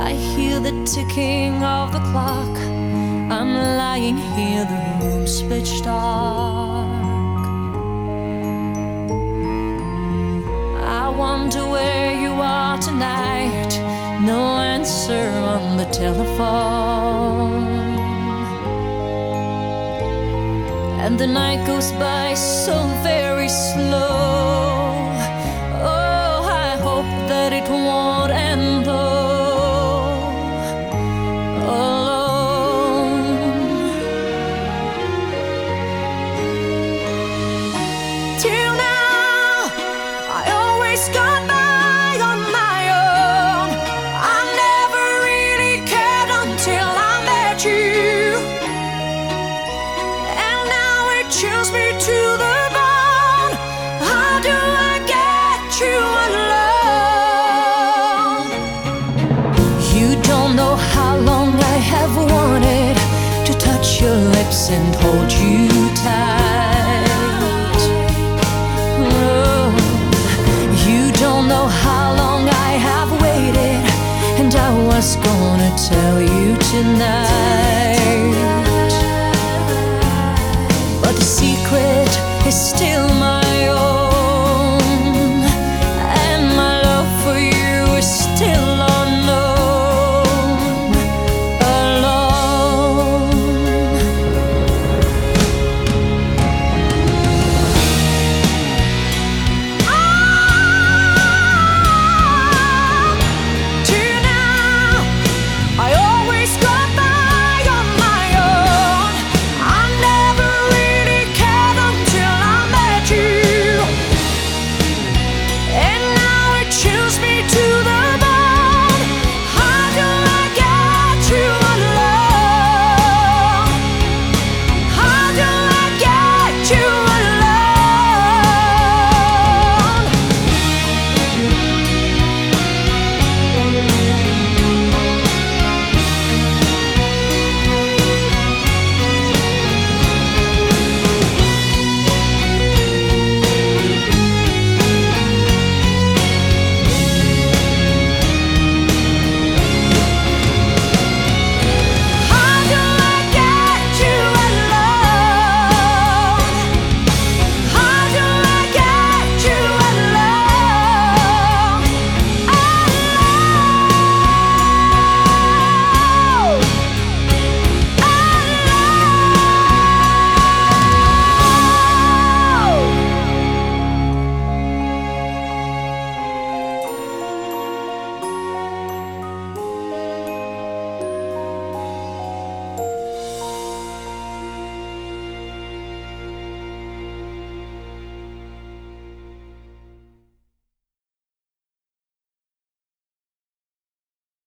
I hear the ticking of the clock. I'm lying here, the room's pitch dark. I wonder where you are tonight. No answer on the telephone, and the night goes by so very slow. Oh, I hope that it won't end though, alone. Till now, I always got by on my own. I never really cared until I met you, and now it chills me to the bone. How do I get you alone? You don't know how long I have wanted to touch your lips and hold you tight. Oh, you don't know how long I have waited, and I was gonna tell you tonight.